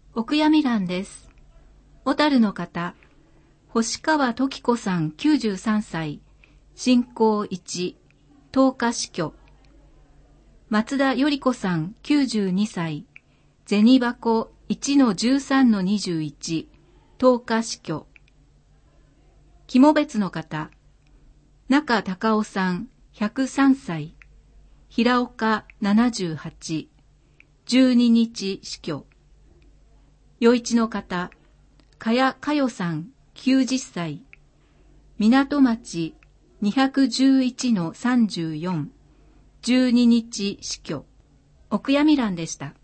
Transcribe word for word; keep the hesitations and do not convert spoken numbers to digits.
お悔やみ欄です。小樽の方、星川時子さんきゅうじゅうさんさい、信仰いち、とおか死去。松田より子さんきゅうじゅうにさい、銭箱 いちのじゅうさんのにじゅういち、とおか死去。肝別の方、中隆夫さんひゃくさんさい、平岡ななじゅうはち、じゅうににち死去。余市の方、茅佳代さんきゅうじゅっさい、港町にひゃくじゅういちのさんじゅうよん、じゅうににち死去。お悔やみ欄でした。